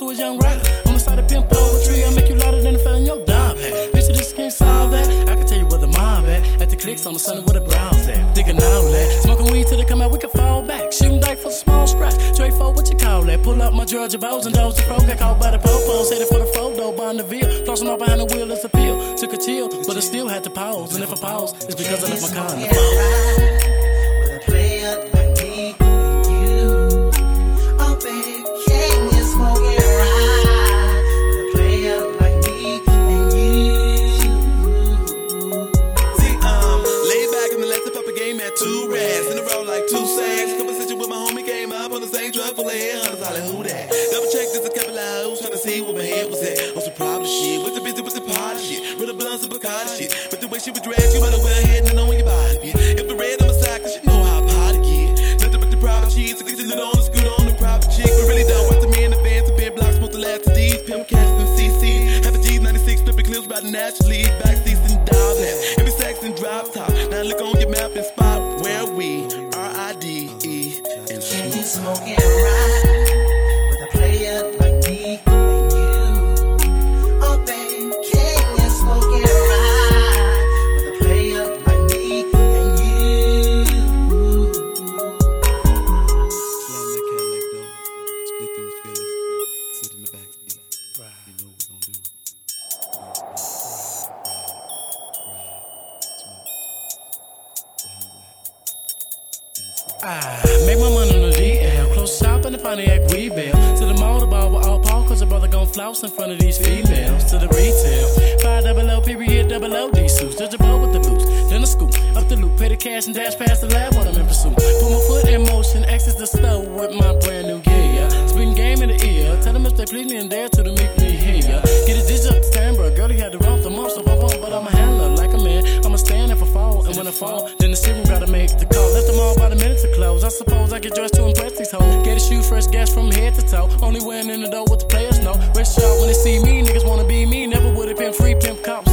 to a young rider. On the side of pimp over tree, I make you louder than the fella in your dime hat. Bitch, this can't solve that. I can tell you where the mob at the clicks on the Sunday where the browns at. Dig an outlet, smoking weed till they come out, we can fall back. Shooting dice for a small scratch. Straight for what you call that. Pull up my Georgia bows and dogs. The pro got caught by the popos. Headed for the photo, buying the veal. Flossing off behind the wheel, it's a peel. Took a chill, but I still had to pause. And if I pause, it's because I left my car in the phone. With a player like me and you. Oh, baby, can you smoke it right? With a player like me and you. See, lay back and let the puppy game at 2 rats. In a row like 2 sacks. Conversation with my homie came up on the same truck full of headhunters. Holla, who that? Double check this a couple of hoes. Trying to see where my head was at. On some problem shit. What's the busy with the party shit? With the blunts and Bacardi shit. But the way she was dressed, you might as well head and know when your body be. If the red on my side, cause you know how hot it get. Nothing but the private cheese. So get you on the scoot on the private chick. But really don't want the me in the fans. The bed blocks supposed to last to these. Pimp cats and CC. Have a G96 flipping clips riding naturally. Backseats and dial that. Every sex and drop top. Now look on your map and spot where we R-I-D-E and Can you smoke it right? With a player like me and you. Oh, baby, can you smoke it right? With a player like me and you. Slide that Cadillac though. Split those feelings. Sit in the back seat. You know what we're gonna do. Make my money on the DL. Close shop in the Pontiac Rebel. To the mall to bar with all Paul, cause a brother gon' flouse in front of these females. To the retail. 500 period double OD suits. Judge a ball with the boost. Then a scoop. Up the loop. Pay the cash and dash past the lab while I'm in pursuit. Put my foot in motion. Exit the stove with my brand new gear. Spitting game in the ear. Tell them if they please me and dare to the meet me here. Get a dish up to Stanbrook. Girl, he had to run the monster pop on. But I'm a handler like a man. I'ma stand if I fall. And when I fall, then the serum gotta make the call. Left them all by the minute to close. I suppose I get dressed to impress these hoes. Get a shoe, fresh gas from head to toe. Only wearing in the door what the players know. Rest y'all when they see me. Niggas wanna be me. Never would have been free pimp cop.